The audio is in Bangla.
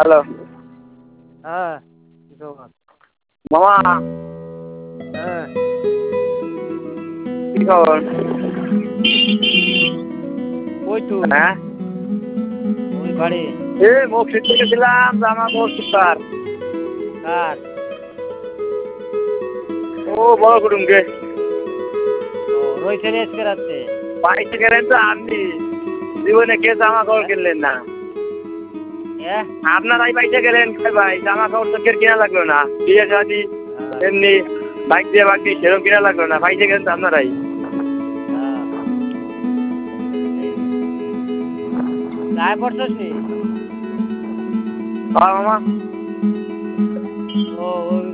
হ্যালো হ্যাঁ কি খবর? মামা, হ্যাঁ কি খবর? কই তুই? হ্যাঁ, ওই বাড়ি। মুখ শিখতে গেছিলাম, জামা কাপড় সুতার। কার? ও বড় কুটুম গে। ও রয়েছে রে আজকে রাত্রে। পাইতে গেলেন তো আপনি, জীবনে কে জামা কাপড় কিনলেন না? হ্যাঁ আপনারাই পাইতে গেলেন ভাই, জামা কাপড় তো কিনা লাগলো না, বিয়ে শাদি এমনি বাইক দিয়ে বাক দিয়ে সেরকম কিনা লাগলো না, পাইতে গেলেন তো আপনারাই। গায়ে পড়ছস নি? মামা ও ওই